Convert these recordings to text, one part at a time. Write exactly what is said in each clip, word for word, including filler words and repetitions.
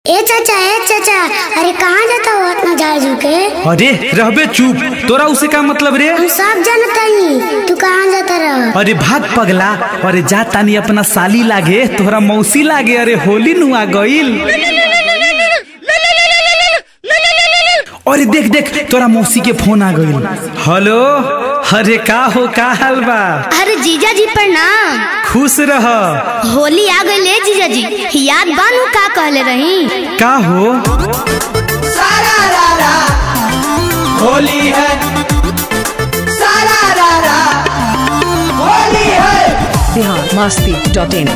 ए चाचा ए चाचा, अरे कहाँ जाता हो इतना झाड़ झुक के? अरे रहबे चुप, तोरा उसे का मतलब रे? हम सब जानता ही, तू कहाँ जाता रह? अरे भाग पगला, अरे जा तानी अपना साली लागे, तोहरा मौसी लागे, अरे होली नुआ गईल। अरे देख देख तोरा मौसी के फोन आ गईल। हेलो, अरे का हो, का हाल बा? अरे जीजा जी प्रणाम। खुश रह। होली आ गई ले जीजा जी, याद बानू का कहले रही? का हो? सारा रारा होली है, सारा रारा होली है। Bihar Masti dot in.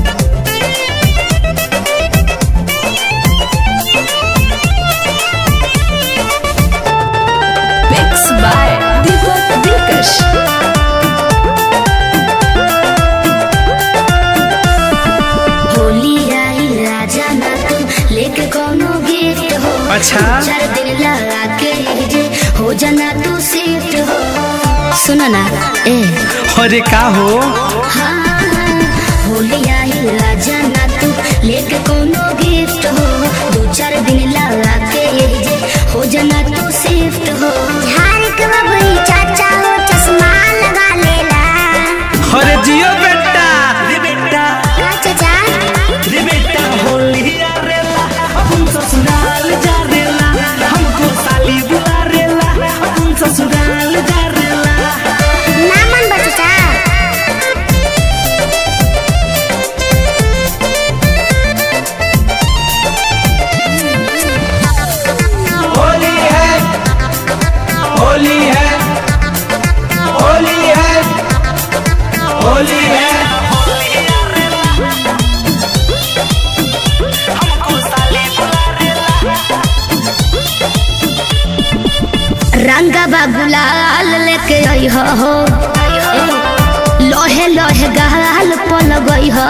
Mix by Deepak Dilkash. Holi आई राजा ना तुम लेके कोनो गिफ्ट हो। अच्छा। चार दिन लगा के जे हो जाना तू शिफ्ट हो। सुनो ना ए, अरे का हो? हाँ, होली आई राजा ना तू लेके कोनो गिफ्ट हो। दो चार दिन लगा के जे हो जाना तू शिफ्ट हो। झाड़ के बबई चाचा हो चश्मा लगा लेला। अरे जियो बेटा, रे बेटा, का चाचा? रे बेटा होली आ रेला, अपन ससुराल जा रेला, हमको साली बुला रेला, अपन ससुराल जा रेला। ना मन बचता। होली है, होली है, होली है, होली है। रंगा गुलाल लेके आई हो, लोहे लोहे गाल पल गई हो।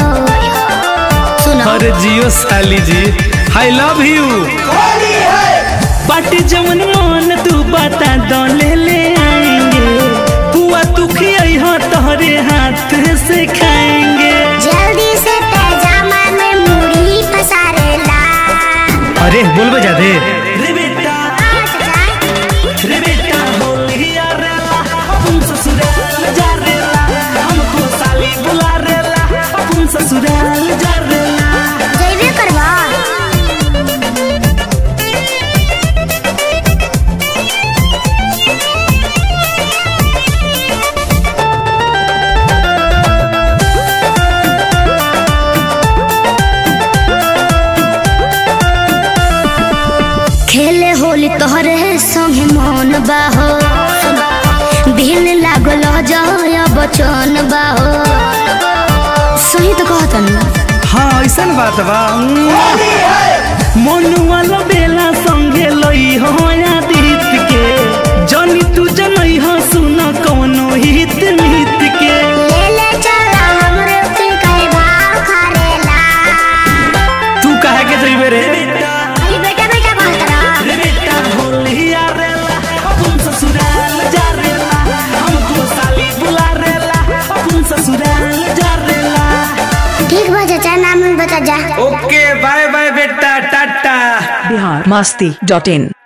सुनो अरे जियो साली जी, आई लव यू। होली है, पार्टी जवन मन तू बता दो, ले ले आएंगे, पुआ तू खियाई हो तोहरे हाथ से खाएंगे। जल्दी से पैजामा में मुड़ी पसारेला। अरे बोल बजा दे। रे बेटा, रे बेटा होली आ रेला, अपन ससुराल जा रेला, हमको साली बुला रेला, अपन ससुराल जा रेला। जइबे करवा। खेले होली तोहरे संगे मन बाहो, दिन लागल जय बचन बाहो। सही तो कहतन। हाँ ऐसन बात बा। होली है, मनुआ बेला संगे लई हो आदित के, जनी तू जनई हो सुन कौनो हित मित के। ले ले चला हमरे के कई भाव खरेला। तू काहे के जइबे रे? अरे बेटा बेटा कहतरा। रे बेटा होली आ रेला, अपन ससुराल जा रेला, हमको साली बुला रेला, अपन ससुराल जा रेला। ठीक बा चाचा, नाम बता जा। ओके बाय बाय बेटा, टाटा। बिहार मस्ती डॉट इन।